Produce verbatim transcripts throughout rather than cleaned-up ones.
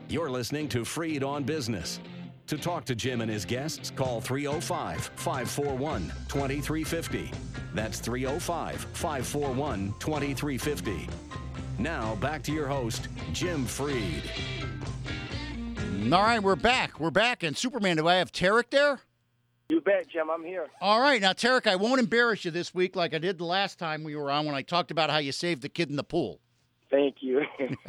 You're listening to Freed on Business. To talk to Jim and his guests, call three oh five, five four one, two three five oh. That's three oh five, five four one, two three five oh. Now, back to your host, Jim Freed. All right, we're back. We're back. And Superman, do I have Tarek there? You bet, Jim. I'm here. All right. Now, Tarek, I won't embarrass you this week like I did the last time we were on when I talked about how you saved the kid in the pool. Thank you.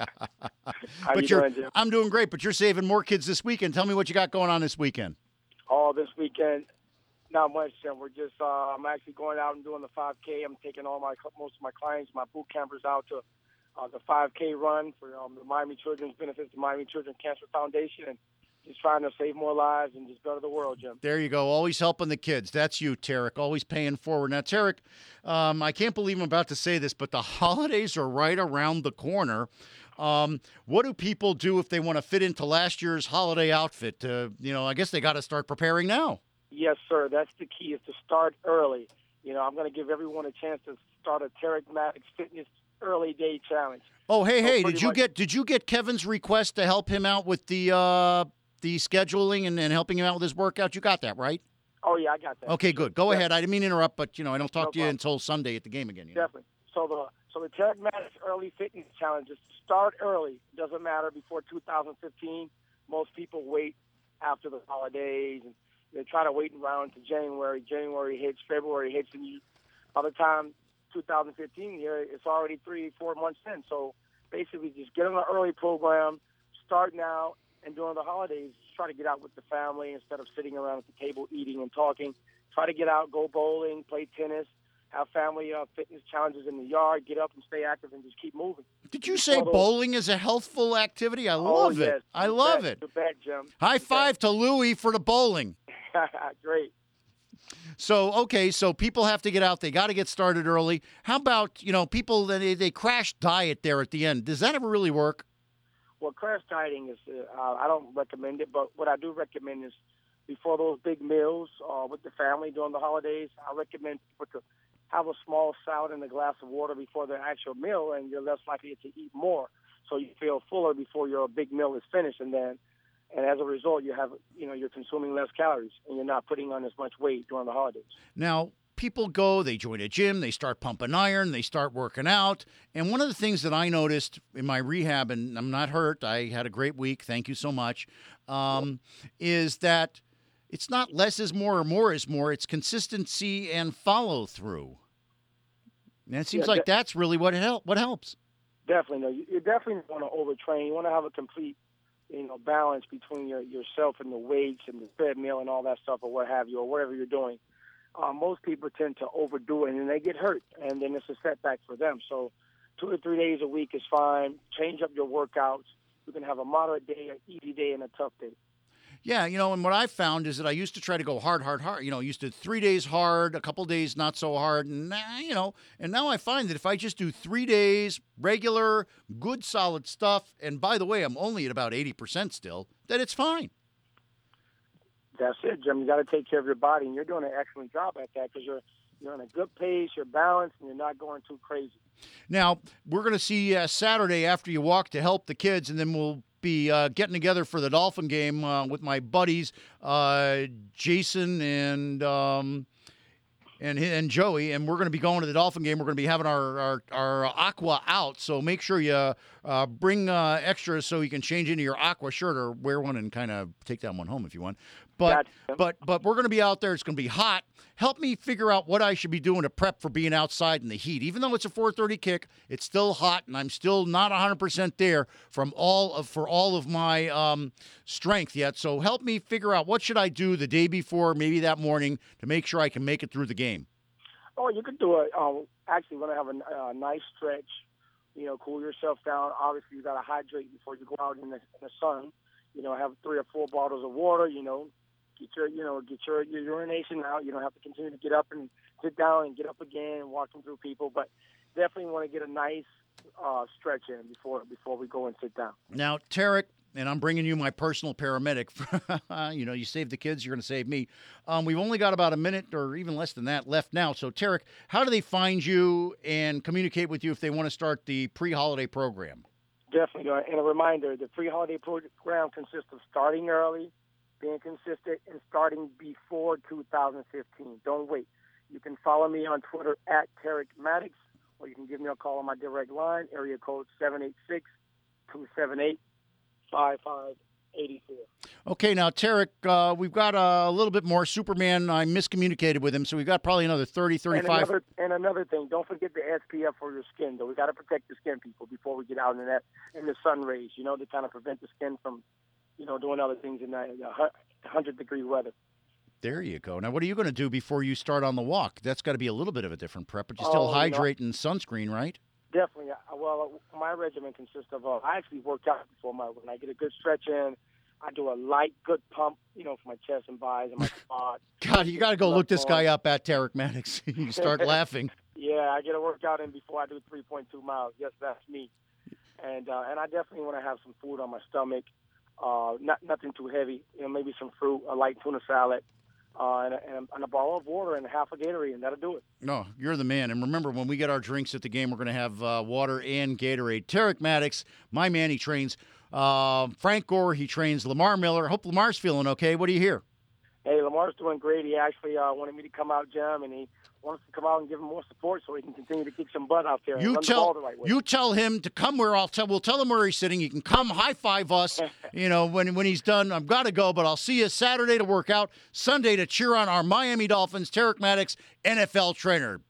How but you you're, doing, Jim? I'm doing great, but you're saving more kids this weekend. Tell me what you got going on this weekend. Oh, this weekend, not much, Jim. We're just, uh, I'm actually going out and doing the five K. I'm taking all my, most of my clients, my boot campers out to uh, the five K run for um, the Miami Children's Benefits, the Miami Children Cancer Foundation, and just trying to save more lives and just better the world, Jim. There you go. Always helping the kids. That's you, Tarek. Always paying forward. Now, Tarek, um, I can't believe I'm about to say this, but the holidays are right around the corner. Um, what do people do if they want to fit into last year's holiday outfit? Uh, you know, I guess they got to start preparing now. Yes, sir. That's the key, is to start early. You know, I'm going to give everyone a chance to start a Tarek Maddox Fitness Early Day Challenge. Oh, hey, So hey, pretty did you much- get did you get Kevin's request to help him out with the uh, the scheduling and, and helping him out with his workout? You got that, right? Oh, yeah, I got that. Okay, good. Go Yeah. ahead. I didn't mean to interrupt, but, you know, I don't talk No to you problem. until Sunday at the game again. You know? Definitely. So the so the Tarek Maddox Early Fitness Challenge is to start early. Doesn't matter before two thousand fifteen. Most people wait after the holidays, and they try to wait around to January. January hits, February hits, and you, by the time two thousand fifteen here, it's already three, four months in. So basically, just get on an early program, start now, and during the holidays, try to get out with the family instead of sitting around at the table eating and talking. Try to get out, go bowling, play tennis, have family uh, fitness challenges in the yard, get up and stay active and just keep moving. Did you say Although- bowling is a healthful activity? I Oh, love yes. it. I You love bet. it. You bet, Jim. High You bet. five to Louie for the bowling. Great. So, okay, so people have to get out. They got to get started early. How about, you know, people, they, they crash diet there at the end. Does that ever really work? Well, crash dieting is, uh, I don't recommend it, but what I do recommend is before those big meals uh, with the family during the holidays, I recommend people to have a small salad and a glass of water before the actual meal, and you're less likely to eat more. So you feel fuller before your big meal is finished, and then, and as a result, you have, you know, you're consuming less calories, and you're not putting on as much weight during the holidays. Now, people go, they join a gym, they start pumping iron, they start working out. And one of the things that I noticed in my rehab, and I'm not hurt, I had a great week, thank you so much, um, is that it's not less is more or more is more, it's consistency and follow through. And it seems Yeah, like de- that's really what help what helps. Definitely, no. You, you definitely want to overtrain. You want to have a complete, you know, balance between your yourself and the weights and the fed meal and all that stuff, or what have you, or whatever you're doing. Uh, most people tend to overdo it, and then they get hurt, and then it's a setback for them. So, two or three days a week is fine. Change up your workouts. You can have a moderate day, an easy day, and a tough day. Yeah, you know, and what I found is that I used to try to go hard, hard, hard. You know, used to three days hard, a couple days not so hard, and nah, you know, and now I find that if I just do three days regular, good, solid stuff, and by the way, I'm only at about eighty percent still, that it's fine. That's it, Jim. You got to take care of your body, and you're doing an excellent job at that because you're you're on a good pace, you're balanced, and you're not going too crazy. Now we're going to see uh, Saturday after you walk to help the kids, and then we'll be uh, getting together for the Dolphin game uh, with my buddies, uh, Jason and um, and and Joey, and we're going to be going to the Dolphin game. We're going to be having our, our, our Aqua out, so make sure you uh, bring uh, extras so you can change into your Aqua shirt or wear one and kind of take that one home if you want. But Gotcha. but but we're going to be out there. It's going to be hot. Help me figure out what I should be doing to prep for being outside in the heat. Even though it's a four thirty kick, it's still hot, and I'm still not one hundred percent there from all of for all of my um, strength yet. So help me figure out what should I do the day before, maybe that morning, to make sure I can make it through the game. Oh, you could do it. Um, actually, want to have a, a nice stretch. You know, cool yourself down. Obviously, you got to hydrate before you go out in the, in the sun. You know, have three or four bottles of water. You know, get your you know get your, your urination out. You don't have to continue to get up and sit down and get up again, walking through people. But definitely want to get a nice uh, stretch in before before we go and sit down. Now, Tarek, and I'm bringing you my personal paramedic. You know, you save the kids, you're going to save me. Um, we've only got about a minute or even less than that left now. So, Tarek, how do they find you and communicate with you if they want to start the pre-holiday program? Definitely. And a reminder, the pre-holiday program consists of starting early, being consistent, and starting before two thousand fifteen. Don't wait. You can follow me on Twitter at Tarek Maddox, or you can give me a call on my direct line, area code seven eight six, two seven eight, five five eight four. Okay, now, Tarek, uh, we've got a little bit more. Superman, I miscommunicated with him, so we've got probably another thirty, thirty-five. And another, and another thing, don't forget the S P F for your skin, though. We got to protect the skin, people, before we get out in that in the sun rays, you know, to kind of prevent the skin from, you know, doing other things in that one hundred degree weather. There you go. Now, what are you going to do before you start on the walk? That's got to be a little bit of a different prep, but you still Oh, hydrate you know, and sunscreen, right? Definitely. Uh, Well, uh, my regimen consists of, uh, I actually work out before my, when I get a good stretch in, I do a light, good pump, you know, for my chest and buys and my quad. God, you got to go look this guy up at Tarek Maddox. You start laughing. Yeah, I get a workout in before I do three point two miles. Yes, that's me. And uh, and I definitely want to have some food on my stomach, uh, not nothing too heavy. You know, maybe some fruit, a light tuna salad, uh, and, a, and a bottle of water and a half a Gatorade, and that'll do it. No, you're the man. And remember, when we get our drinks at the game, we're going to have uh, water and Gatorade. Tarek Maddox, my man, he trains uh, Frank Gore. He trains Lamar Miller. Hope Lamar's feeling okay. What do you hear? Hey, Lamar's doing great. He actually uh, wanted me to come out, Jim, and he wants to come out and give him more support so he can continue to kick some butt out there and You run tell the ball the right way. you tell him to come where I'll tell. We'll tell him where he's sitting. He can come high five us. You know, when when he's done, I've got to go, but I'll see you Saturday to work out, Sunday to cheer on our Miami Dolphins. Tarek Maddox, N F L trainer.